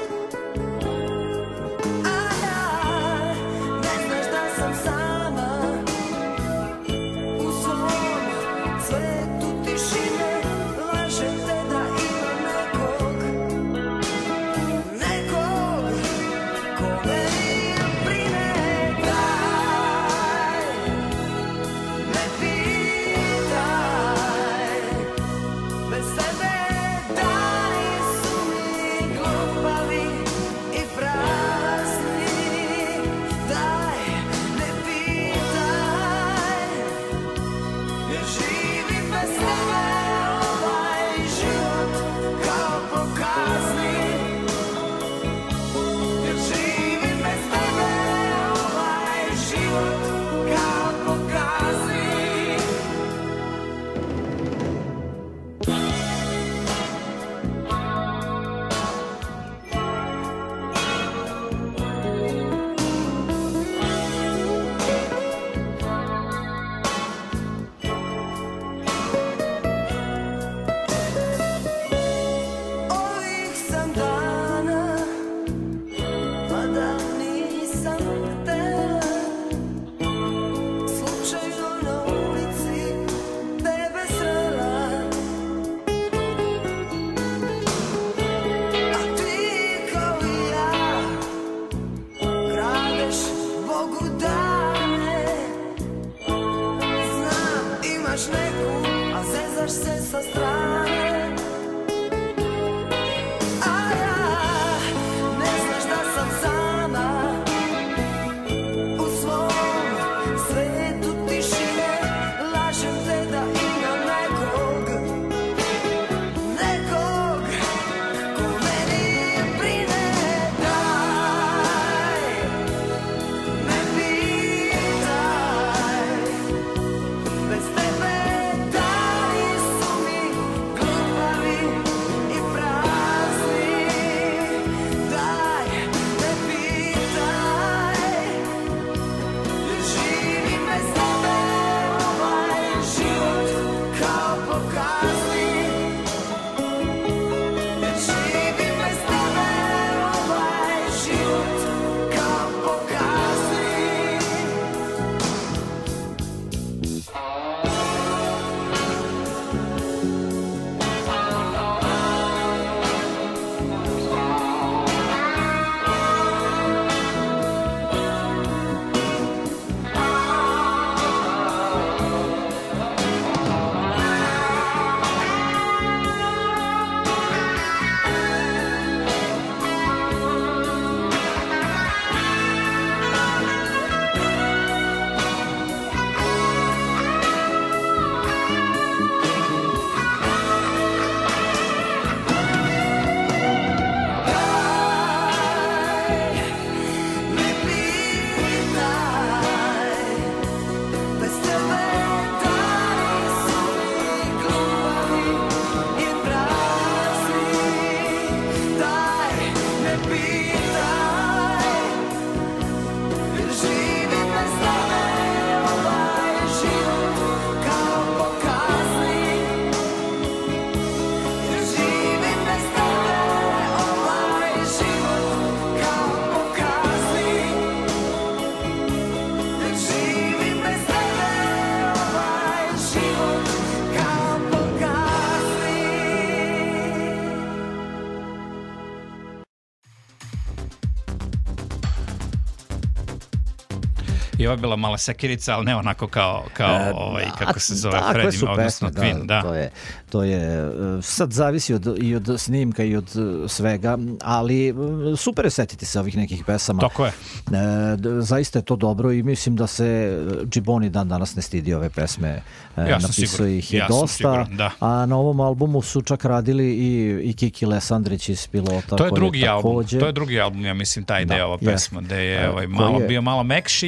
I ovo je bila mala sekirica, ali ne onako kao, kao e, ovaj, kako se zove, Freddie, odnosno pesme, Queen. Da, da. To je, to je, sad zavisi od, i od snimka i od svega, ali super je setiti se ovih nekih pesama. Tako je. E, zaista je to dobro i mislim da se Džiboni dan danas ne stidi ove pesme. E, ja napisao ih je ja dosta, siguran, da. A na ovom albumu su čak radili i, i Kiki Lesandrić iz Pilota. To je drugi je album, takođe... to je drugi album, ja mislim, taj da, ide ova pesma, gde je e, ovaj, malo, je... bio malo mekši i ima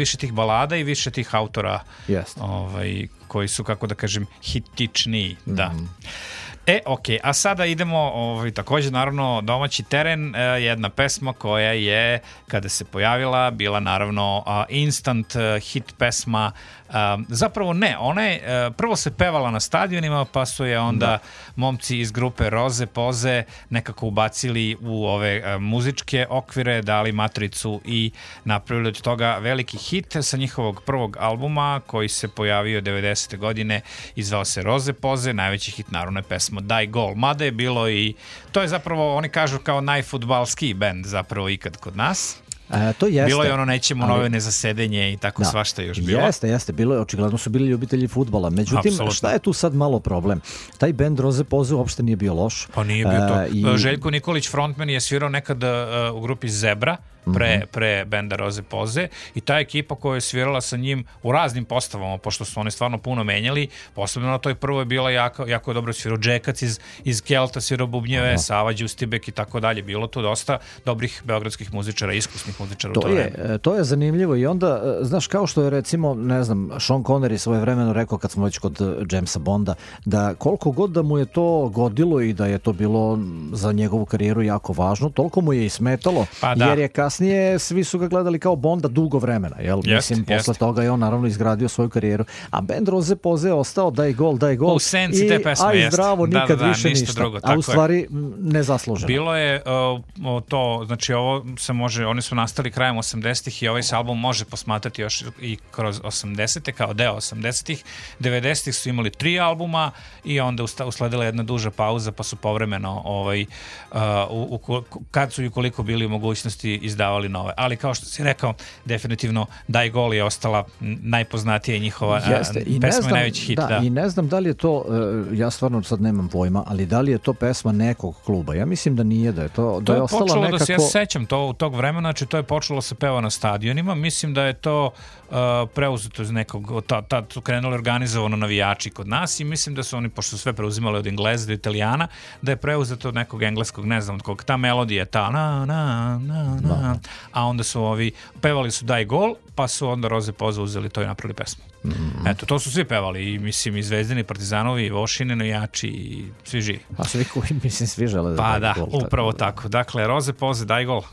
više tih balada i više tih autora Jeste. ovaj, koji su, kako da kažem, hitičniji. Da. Mhm. E, ok, a sada idemo, ovaj, također naravno domaći teren, e, jedna pesma koja je, kada se pojavila, bila naravno a, instant a, hit pesma. A, zapravo ne, ona je, a, prvo se pevala na stadionima, pa su je onda da. momci iz grupe Roze Poze nekako ubacili u ove a, muzičke okvire, dali matricu i napravili od toga veliki hit sa njihovog prvog albuma koji se pojavio devedesete godine i zvao se Roze Poze, najveći hit naravno je pesma Daj gol, mada je bilo i to je zapravo, oni kažu kao najfudbalski bend zapravo ikad kod nas. E, to jeste. Bilo je ono nećemo ali, novine za sedenje i tako da, svašta još bilo. Jeste, jeste, bilo je, očigledno su bili ljubitelji fudbala. Međutim, Apsolutno. Šta je tu sad malo problem? Taj bend Roze Poze uopšte nije bio loš. Pa nije bio to. E, i... Željko Nikolić, frontman, je svirao nekad uh, u grupi Zebra, pre, mm-hmm. pre benda Roze Poze i ta ekipa koja je svirala sa njim u raznim postavama, pošto su oni stvarno puno menjali, posebno na toj prvoj je bila jako, jako dobro svirao Džekac iz, iz Kelta, svirao bubnjeve, Aha. Sava Đustibek i tako dalje. Bilo to dosta dobrih beogradskih muzičara, iskusnih muzičara to u to je, vreme. To je zanimljivo i onda, znaš, kao što je recimo, ne znam, Sean Connery svoje vremeno rekao kad smo već kod Jamesa Bonda, da koliko god da mu je to godilo i da je to bilo za njegovu karijeru jako važno, toliko mu je i smetalo, pa da. jer je kasnije svi su ga gledali kao Bonda dugo vremena, jel? Jest, Mislim, jest. posle toga je on naravno izgradio svoju karijeru, a band Roze Poze je ostao daj gol, daj gol. U senci te pesme, aj jest. zdravo, Da, nikad da, da, više ništa ništa. drugo, A tako u je. stvari nezasluženo. Bilo je uh, to, znači ovo se može, oni su nastali krajem osamdesetih i ovaj se album može posmatrati još i kroz osamdesete kao deo osamdesetih. devedesetih su imali tri albuma i onda usledila jedna duža pauza pa su povremeno ovaj, uh, u, u, kad su i koliko bili u mogućnosti izdavali nove. Ali kao što si rekao, definitivno Daj gol je ostala najpoznatija njihova Jeste. I pesma ne znam, i najveći hit. Da, Da. i ne znam da li je to, ja stvarno sad nemam pojma, ali da li je to pesma nekog kluba? Ja mislim da nije, da je to, da To je, je ostala počelo nekako... da se, ja se sećam to, u tog vremena, znači to je počelo da se peva na stadionima, mislim da je to uh, preuzeto iz nekog, ta, ta, su krenuli organizovano navijači kod nas i mislim da su oni, pošto su sve preuzimali od Engleza do Italijana, da je preuzeto od nekog engleskog, ne znam od kog, ta melodija, ta na, na, na, na, a onda su ovi, pevali su Daj gol, pa su onda Roze Poze uzeli to i napravili pesmu. Mm. Eto, to su svi pevali i mislim i Zvezdini, Partizanovi, i Vošini, Nojači i svi živi. A svi koji, mislim, svi žele da pa daj da, gol. upravo tako. tako. Dakle, Roze Poze, Daj gol.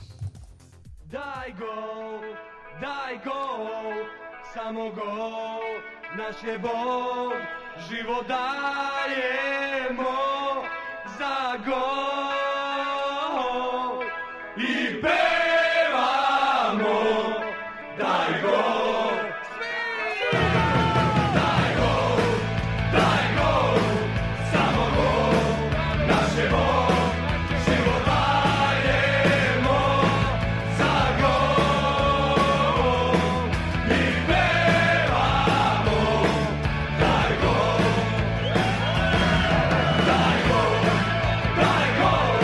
Daj gol, daj gol, samo gol, naš je Bog, život dajemo za gol i pevamo, daj gol. Daj gol, daj gol, samo gol, naš je Bog, život dajemo za gol i pevamo, daj gol, daj gol, daj gol,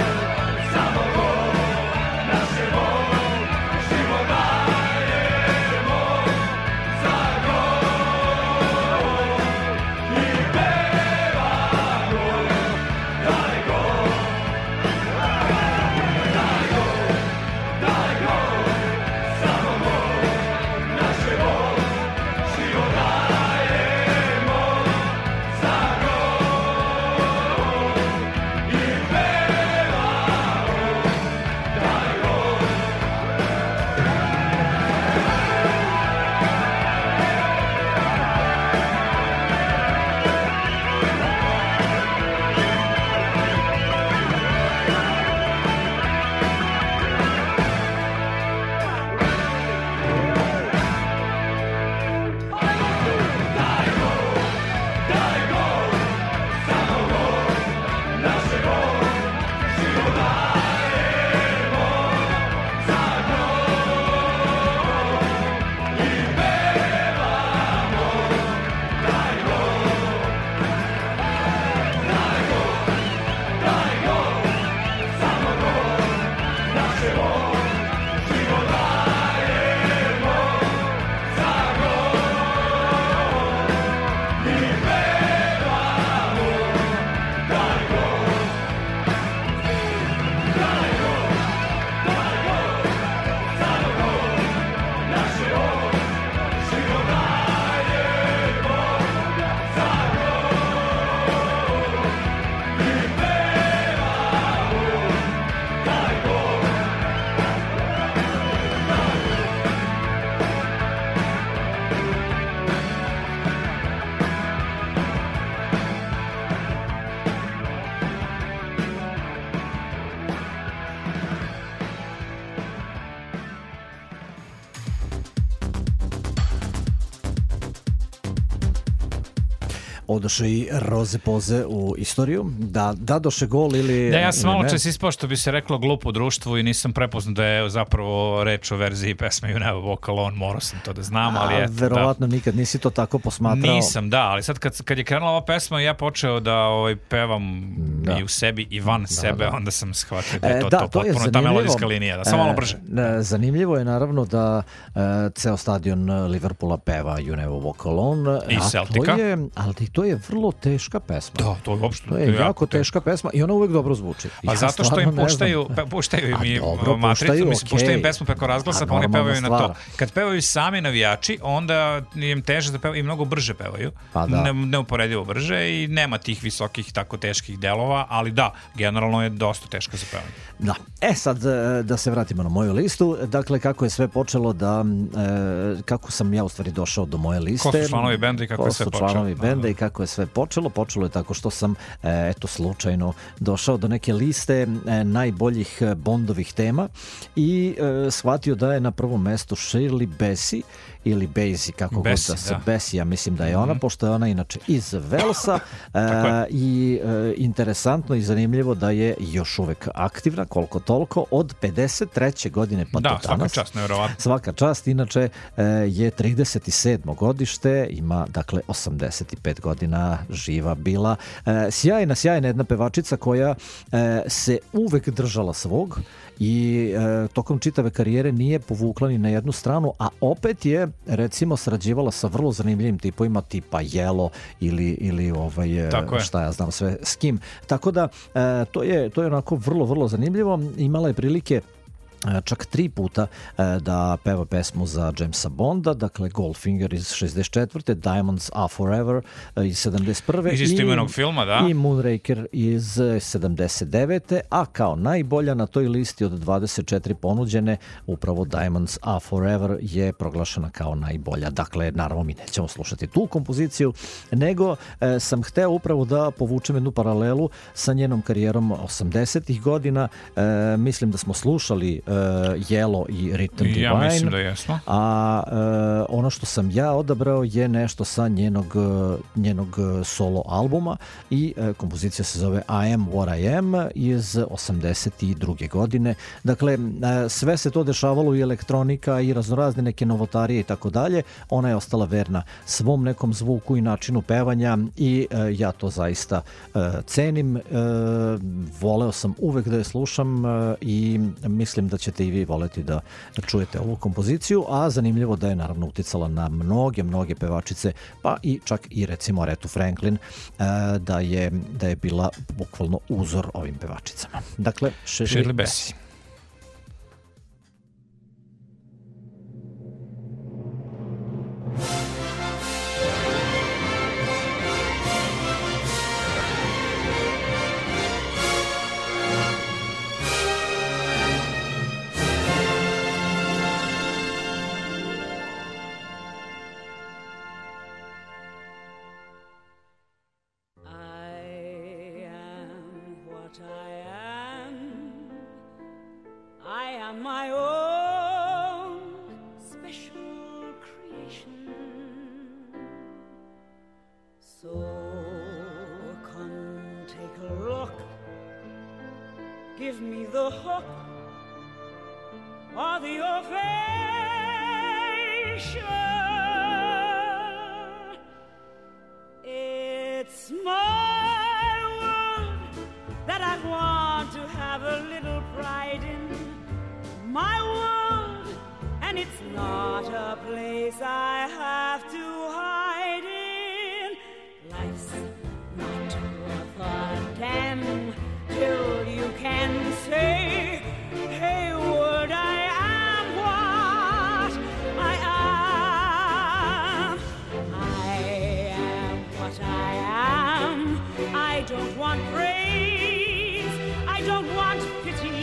odoše i roze poze u istoriju. Da, da doše gol ili... Da, ja sam ili malo ne. čas ispao što bi se reklo glupo društvu i nisam prepoznao da je zapravo reč o verziji pesme You Never Walk Alone, morao sam to da znam, ali A, eto. verovatno da. nikad nisi to tako posmatrao. Nisam, da, ali sad kad, kad je krenula ova pesma ja počeo da ovaj, pevam Da. i u sebi i van sebe, onda sam shvatio da je E, to, da, to to je potpuno ta zanimljivo. melodijska linija, da samo malo E, brže. e, zanimljivo je naravno da e, ceo stadion Liverpoola peva You Never Walk Alone. I a Celtica. To je, ali to je vrlo teška pesma. Da, to je uopšte. To je jako teška pesma i ona uvek dobro zvuči. A Ja zato što stvarno im ne puštaju, znam. pe- puštaju A im i dobro, matricu, puštaju, mislim, okej. puštaju im pesmu preko razglasa, A pa oni normalna pevaju na to. stvar. Kad pevaju sami navijači, onda im teže da pevaju i mnogo brže pevaju. Pa da. Ne, neuporedivo brže i nema tih visokih, tako teških delova, ali da, generalno je dosta teško za pevanje. Da. E sad e, da se vratimo na moju listu. Dakle, kako je sve počelo da e, kako sam ja u stvari došao do moje liste. Ko su članovi benda i kako Ko je sve su počelo. članovi Da, benda da. i kako je sve počelo. Počelo je tako što sam e, eto slučajno došao do neke liste e, najboljih e, Bondovih tema i e, shvatio da je na prvom mestu Shirley Bassey ili Bassey, kako Bassey, god da se da. Bassey, ja mislim da je ona, pošto je ona inače iz Velsa e, je. i e, interesantno i zanimljivo da je još uvek aktivna, koliko toliko, od pedeset treće godine pa Da, do svaka danas. čast, nevjerovatno. Svaka čast, inače e, je trideset sedmo godište, ima dakle osamdeset pet godina živa bila. E, sjajna, sjajna jedna pevačica koja e, se uvek držala svog i e, tokom čitave karijere nije povukla ni na jednu stranu, a opet je recimo sarađivala sa vrlo zanimljivim tipovima tipa Yellow ili, ili ovaj, e, Tako je. šta ja znam sve s kim. Tako da e, to je, to je onako vrlo, vrlo zanimljivo. Imala je prilike čak tri puta da peva pesmu za Jamesa Bonda, dakle Goldfinger iz šezdeset četvrte Diamonds Are Forever iz sedamdeset prve Iz istoimenog filma, da. i Moonraker iz sedamdeset devete a kao najbolja na toj listi od dvadeset četiri ponuđene upravo Diamonds Are Forever je proglašena kao najbolja. Dakle, naravno mi nećemo slušati tu kompoziciju, nego e, sam hteo upravo da povučem jednu paralelu sa njenom karijerom osamdesetih godina. E, mislim da smo slušali e, Yellow i Rhythm Divine. Ja mislim da jesmo. A e, ono što sam ja odabrao je nešto sa njenog, njenog solo albuma i e, kompozicija se zove I Am What I Am iz osamdeset druge godine. Dakle, e, sve se to dešavalo i elektronika i raznorazne neke novotarije i tako dalje. Ona je ostala verna svom nekom zvuku i načinu pevanja i e, ja to zaista e, cenim. E, voleo sam uvek da je slušam e, i mislim da ćete i vi voleti da čujete ovu kompoziciju, a zanimljivo da je naravno uticala na mnoge, mnoge pevačice, pa i čak i recimo Arethu Franklin, da je, da je bila bukvalno uzor ovim pevačicama. Dakle, Shirley Bassey. My own special creation. So come take a look, give me the hook or the ovation. It's my world that I want to have a little pride in. My world, and it's not a place I have to hide in. Life's not worth a damn till you can say, hey world, I am what I am. I am what I am. I don't want praise, I don't want pity.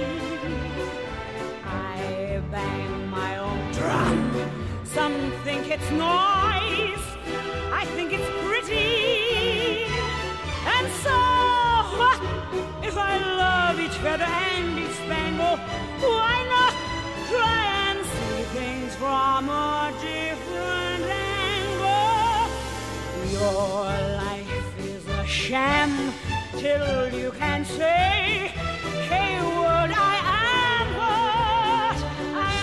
Bang my own drum. Some think it's noise, I think it's pretty. And so, what if I love each feather and each spangle? Why not try and see things from a different angle? Your sham till you can say, Hayward, I am what I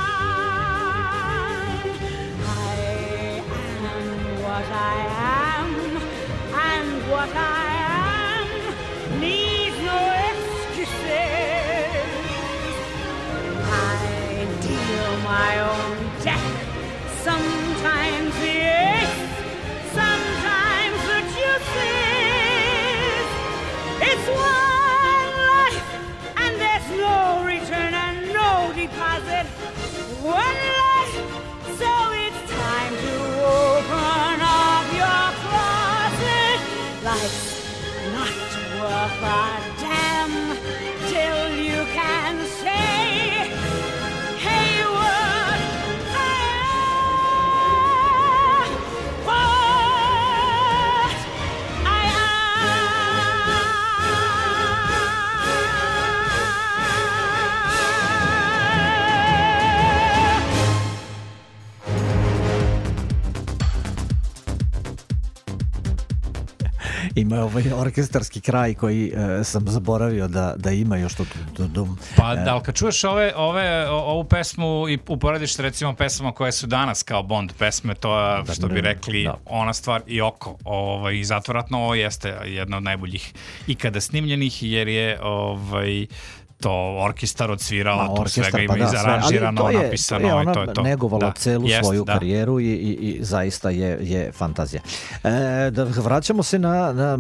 am. I am what I am, and what I am needs no excuses. I deal my own death, sometimes the ace, sometimes the juices. It's one life, and there's no return and no deposit. One life, so it's time to open up your closet. Life's not worth a damn till you can say, Hayward, I am what I Ima ovaj orkestarski kraj koji e, sam zaboravio da, da ima još to dum. Pa da, ali kad čuješ ove, ove, ovu pesmu i uporediš recimo pesama koje su danas kao Bond pesme, to je, što bi rekli, da. Ona stvar i oko. Ovaj, I zato vratno ovo jeste jedna od najboljih ikada snimljenih, jer je ovaj, to orkestar odsvirao, Ma, tu orkestar, svega ima pa da, izaranžirano, sve, napisano. To je, ona to je to. negovala da. celu Jest, svoju da. karijeru i, i, i zaista je, je fantazija. E, da vraćamo se na, na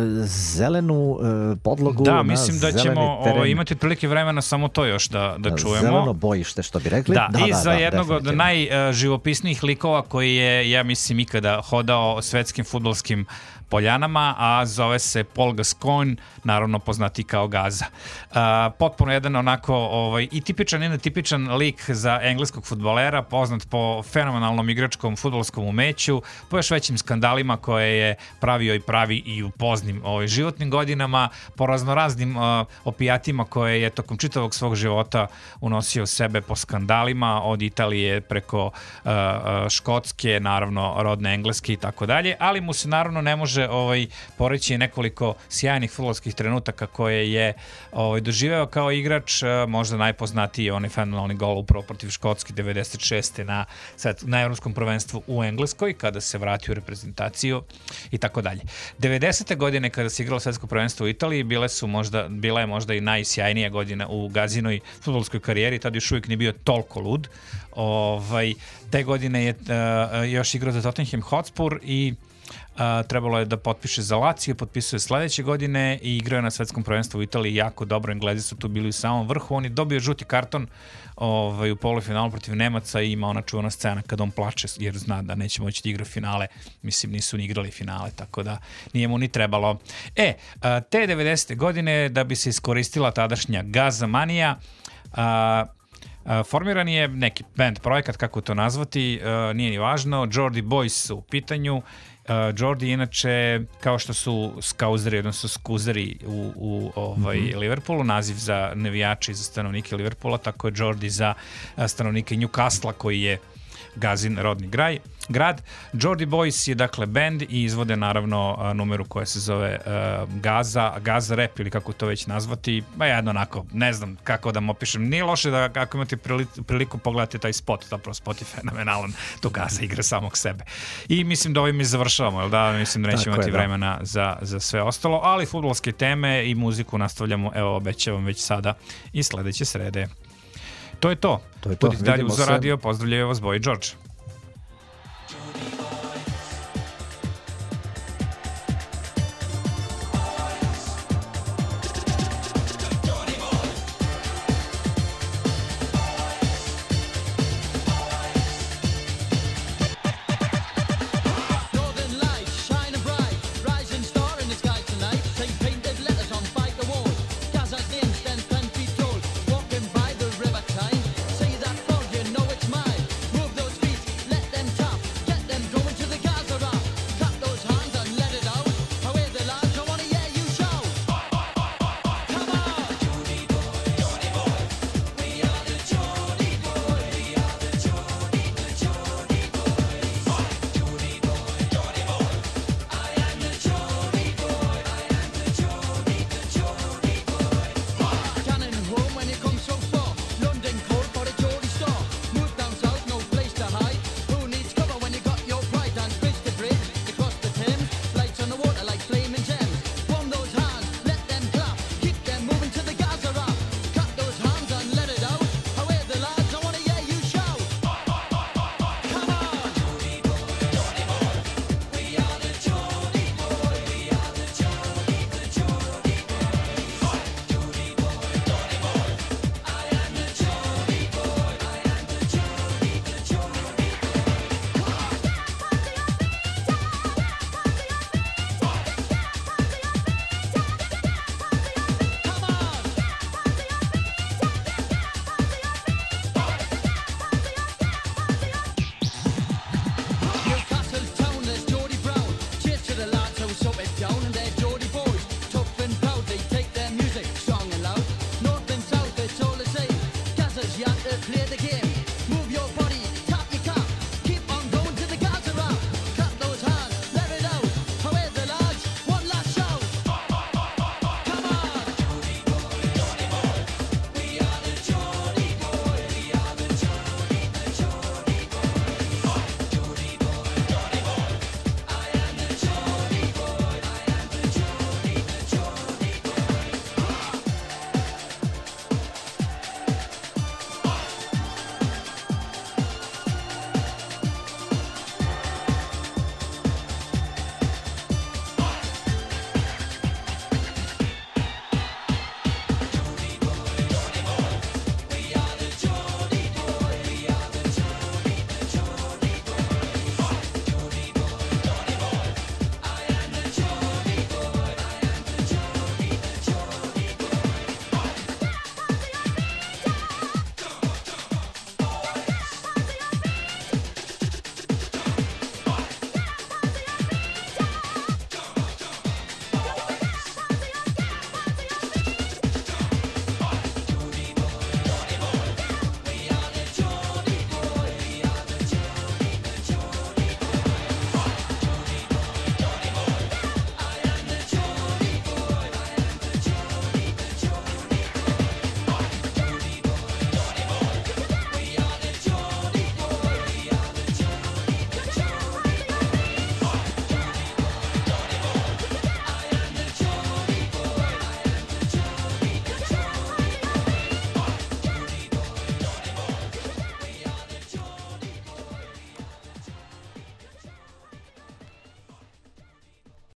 zelenu e, podlogu. Da, na mislim da ćemo o, imati otprilike vremena samo to još da, da na čujemo. Zeleno bojište, što bi rekli. Da, da i da, za da, jednog od definitivno. najživopisnijih likova koji je, ja mislim, ikada hodao svetskim fudbalskim poljanama, a zove se Paul Gascoigne, naravno poznati kao Gaza. Uh, potpuno jedan onako ovaj, i tipičan i netipičan lik za engleskog fudbalera, poznat po fenomenalnom igračkom fudbalskom umeću, po još većim skandalima koje je pravio i pravi i u poznim ovaj, životnim godinama, po raznoraznim uh, opijatima koje je tokom čitavog svog života unosio u sebe po skandalima, od Italije preko uh, uh, Škotske, naravno rodne Engleske i tako dalje, ali mu se naravno ne može ovaj, poreći nekoliko sjajnih fudbalskih trenutaka koje je ovaj, doživeo kao igrač, možda najpoznatiji onaj fenomenalni gol upravo protiv Škotske devedeset šeste na, na evropskom prvenstvu u Engleskoj, kada se vratio u reprezentaciju i tako dalje. devedesete godine kada se igralo svetsko prvenstvo u Italiji, bile su možda, bila je možda i najsjajnija godina u Gazinoj fudbalskoj karijeri, tad još uvijek nije bio toliko lud. Ovaj, te godine je uh, još igrao za Tottenham Hotspur i Uh, trebalo je da potpiše za Lazio, potpisuje sledeće godine i igrao je na svetskom prvenstvu u Italiji jako dobro. Englezi su tu bili u samom vrhu. On je dobio žuti karton ovaj, u polufinalu protiv Nemaca i ima ona čuvana scena kada on plače jer zna da neće moći da igra finale. Mislim, nisu ni igrali finale, tako da nije mu ni trebalo. E, uh, te devedesete godine, da bi se iskoristila tadašnja Gaza manija, uh, Uh, formiran je neki band, projekat, kako to nazvati, uh, nije ni važno. Geordie Boys u pitanju. Uh, Geordie inače, kao što su skauzeri, odnosno skuzeri u, u ovaj, mm-hmm. Liverpoolu, naziv za navijače i za stanovnike Liverpoola, tako je Geordie za stanovnike Newcastle, koji je Gazin rodni graj, grad. Geordie Boys je dakle band i izvode naravno numeru koja se zove uh, Gaza, Gaza rap ili kako to već nazvati, ba jedno onako, ne znam kako da mu opišem, nije loše da ako imate priliku, priliku pogledati taj spot, zapravo spot je fenomenalan, to Gaza igra samog sebe. I mislim da ovim i završavamo, jel da, mislim da nećemo imati je, vremena da. za, za sve ostalo, ali fudbalske teme i muziku nastavljamo, evo obećavam već sada i sledeće srede. To je to. To je to. Budite dalje uz radio, pozdravljaju vas Boy i George.